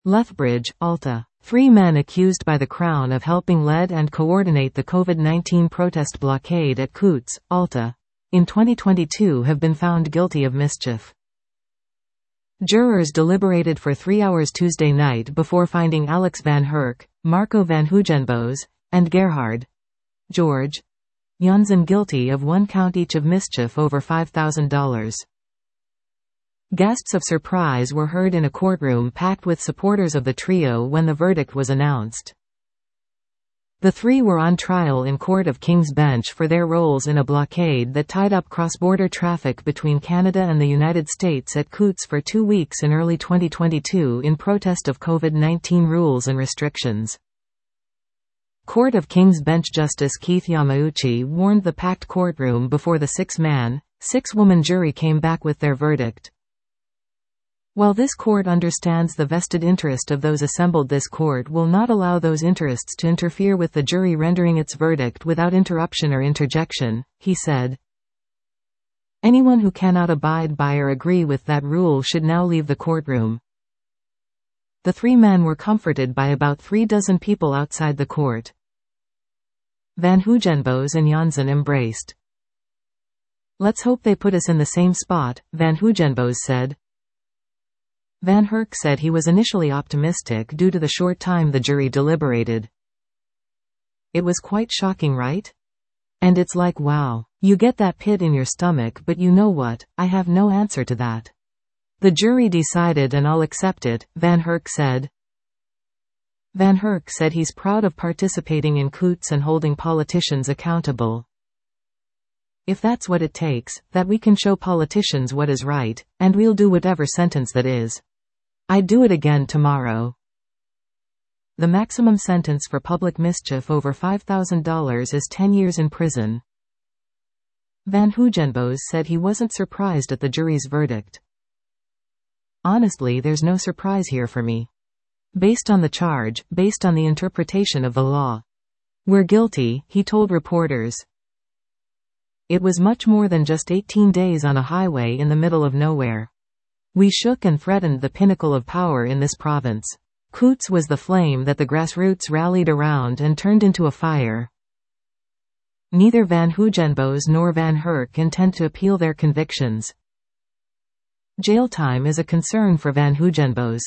Lethbridge, Alta. 3 men accused by the Crown of helping lead and coordinate the COVID-19 protest blockade at Coutts, Alta, in 2022 have been found guilty of mischief. Jurors deliberated for 3 hours Tuesday night before finding Alex van Herk, Marco van Huijenbosch, and Gerhard George Janssen guilty of 1 count each of mischief over $5,000. Gasps of surprise were heard in a courtroom packed with supporters of the trio when the verdict was announced. The 3 were on trial in Court of King's Bench for their roles in a blockade that tied up cross-border traffic between Canada and the United States at Coutts for 2 weeks in early 2022 in protest of COVID-19 rules and restrictions. Court of King's Bench Justice Keith Yamauchi warned the packed courtroom before the 6-man, 6-woman jury came back with their verdict. While this court understands the vested interest of those assembled, this court will not allow those interests to interfere with the jury rendering its verdict without interruption or interjection, he said. Anyone who cannot abide by or agree with that rule should now leave the courtroom. The 3 men were comforted by about 3 dozen people outside the court. Van Huijenbosch and Janssen embraced. "Let's hope they put us in the same spot," Van Huijenbosch said. Van Herk said he was initially optimistic due to the short time the jury deliberated. "It was quite shocking, right? And it's like wow. You get that pit in your stomach, but you know what, I have no answer to that. The jury decided and I'll accept it," Van Herk said. Van Herk said he's proud of participating in Coutts and holding politicians accountable. "If that's what it takes, that we can show politicians what is right, and we'll do whatever sentence that is. I'd do it again tomorrow." The maximum sentence for public mischief over $5,000 is 10 years in prison. Van Huijenbosch said he wasn't surprised at the jury's verdict. "Honestly, there's no surprise here for me. Based on the charge, based on the interpretation of the law. We're guilty," he told reporters. "It was much more than just 18 days on a highway in the middle of nowhere. We shook and threatened the pinnacle of power in this province. Coutts was the flame that the grassroots rallied around and turned into a fire." Neither Van Huijenbosch nor Van Herk intend to appeal their convictions. Jail time is a concern for Van Huijenbosch.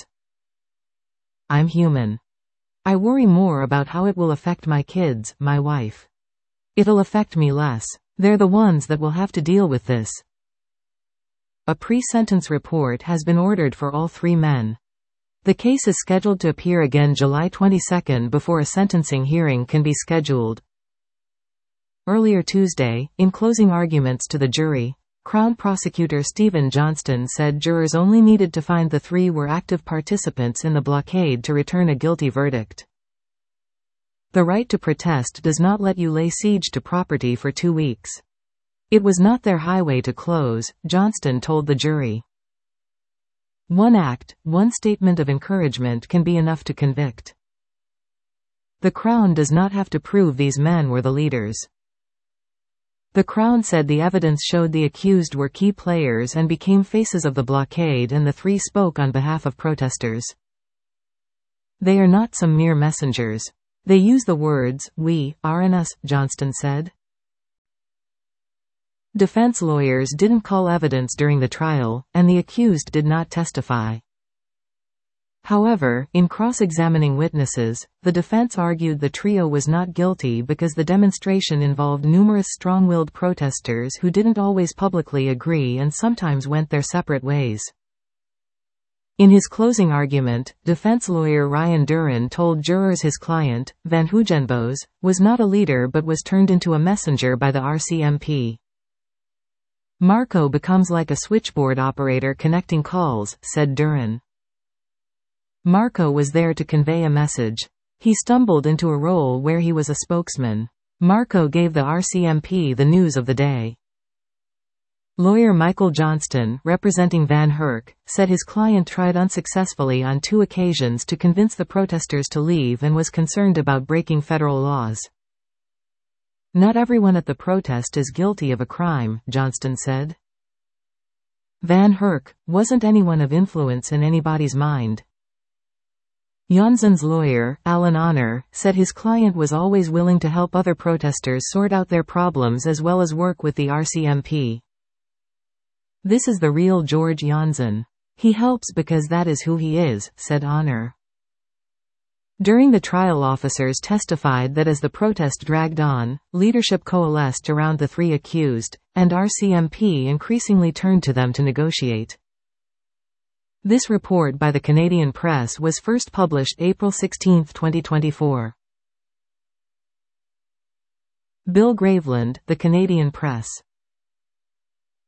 "I'm human. I worry more about how it will affect my kids, my wife. It'll affect me less. They're the ones that will have to deal with this." A pre-sentence report has been ordered for all 3 men. The case is scheduled to appear again July 22 before a sentencing hearing can be scheduled. Earlier Tuesday, in closing arguments to the jury, Crown Prosecutor Stephen Johnston said jurors only needed to find the 3 were active participants in the blockade to return a guilty verdict. "The right to protest does not let you lay siege to property for 2 weeks. It was not their highway to close," Johnston told the jury. "One act, one statement of encouragement can be enough to convict. The Crown does not have to prove these men were the leaders." The Crown said the evidence showed the accused were key players and became faces of the blockade, and the 3 spoke on behalf of protesters. "They are not some mere messengers. They use the words, we, are and us," Johnston said. Defense lawyers didn't call evidence during the trial, and the accused did not testify. However, in cross-examining witnesses, the defense argued the trio was not guilty because the demonstration involved numerous strong-willed protesters who didn't always publicly agree and sometimes went their separate ways. In his closing argument, defense lawyer Ryan Duran told jurors his client, Van Huijenbosch, was not a leader but was turned into a messenger by the RCMP. "Marco becomes like a switchboard operator connecting calls," said Duran. "Marco was there to convey a message. He stumbled into a role where he was a spokesman. Marco gave the RCMP the news of the day." Lawyer Michael Johnston, representing Van Herk, said his client tried unsuccessfully on 2 occasions to convince the protesters to leave and was concerned about breaking federal laws. "Not everyone at the protest is guilty of a crime," Johnston said. Van Herk wasn't anyone of influence in anybody's mind. Jansen's lawyer, Alan Honor, said his client was always willing to help other protesters sort out their problems as well as work with the RCMP. "This is the real George Jansen. He helps because that is who he is," said Honor. During the trial, officers testified that as the protest dragged on, leadership coalesced around the three accused, and RCMP increasingly turned to them to negotiate. This report by the Canadian Press was first published April 16, 2024. Bill Graveland, The Canadian Press.